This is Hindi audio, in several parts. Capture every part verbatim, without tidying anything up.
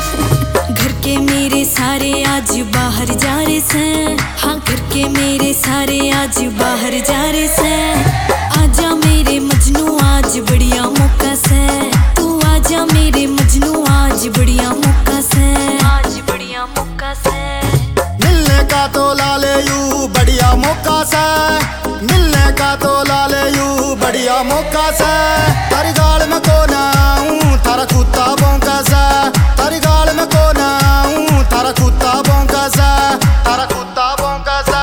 घर के मेरे सारे आज बाहर जा रहे से, हाँ घर के मेरे सारे आज बाहर जा रहे से। आजा मेरे मजनू आज बढ़िया मौका से, तू आजा मेरे मजनू आज बढ़िया मौका से, आज बढ़िया मौका से। मिलने का तो लाले यू बढ़िया मौका से, मिलने का तो लाले यू बढ़िया मौका से। तारी गाल में कोना हूँ थारा कुत्ता भौंका सा, तारी गाल में कोना हूँ थारा कुत्ता भौंका सा, थारा कुत्ता भौंका सा।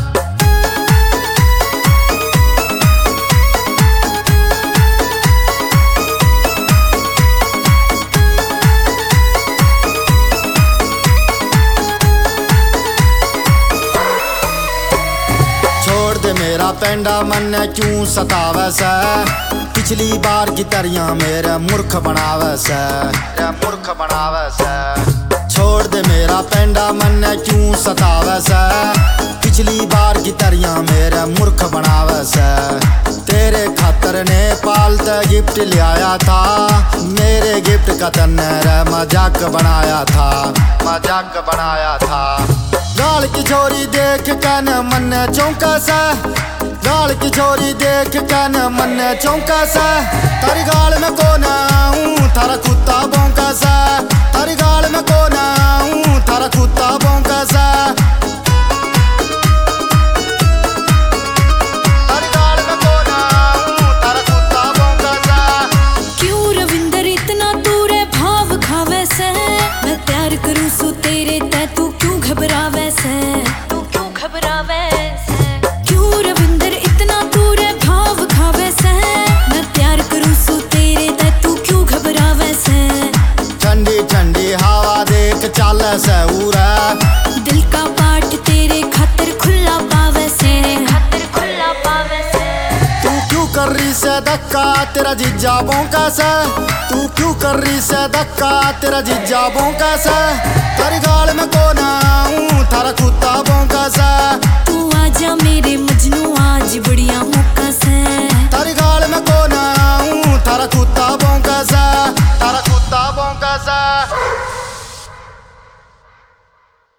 छोड़ दे मेरा पेंडा मन क्यों सतावे से, पिछली बार की तरियां मेरे मूर्ख बनावे से, मूर्ख बनावे से। छोड़ दे मेरा पेंडा मन क्यों सतावे से, पिछली बार की तरियां मेरे मूर्ख बनावे से। तेरे खातर नेपाल से गिफ्ट ले आया था, मेरे गिफ्ट का तन्ने मजाक बनाया था, मजाक बनाया था। गाल की छोरी देख के न मन चौंका सा, गाल की छोरी देख के न मन चौंका सा। तारी गाल में कोना हूँ थारा कुत्ता भौंका सा, तारी गाल में कोना हूँ थारा कुत्ता भौंका सा। तारी गाल में कोना हूँ थारा कुत्ता भौंका सा। क्यों रविंदर इतना दूर है भाव खावे से, मैं प्यार करूँ सो तेरे ते तू क्यों घबरावे से, तू क्यों घबरावे से। क्यों रविंदर इतना दूर है भाव खावे से, मैं प्यार करूँ सो तेरे ते तू क्यों घबरावे से। ठंडी ठंडी हवा देख चल से उड़ा, दिल का पाट तेरे खातिर खुला पावे से, खातिर खुला पावे से। तू क्यों कर रही से धक्का तेरा जीजा भौंका सा, तू क्यों कर रही से धक्का तेरा जीजा भौंका सा। तारी गाल में कोना हूँ थारा कुत्ता भौंका सा, तू आजा मेरे मजनू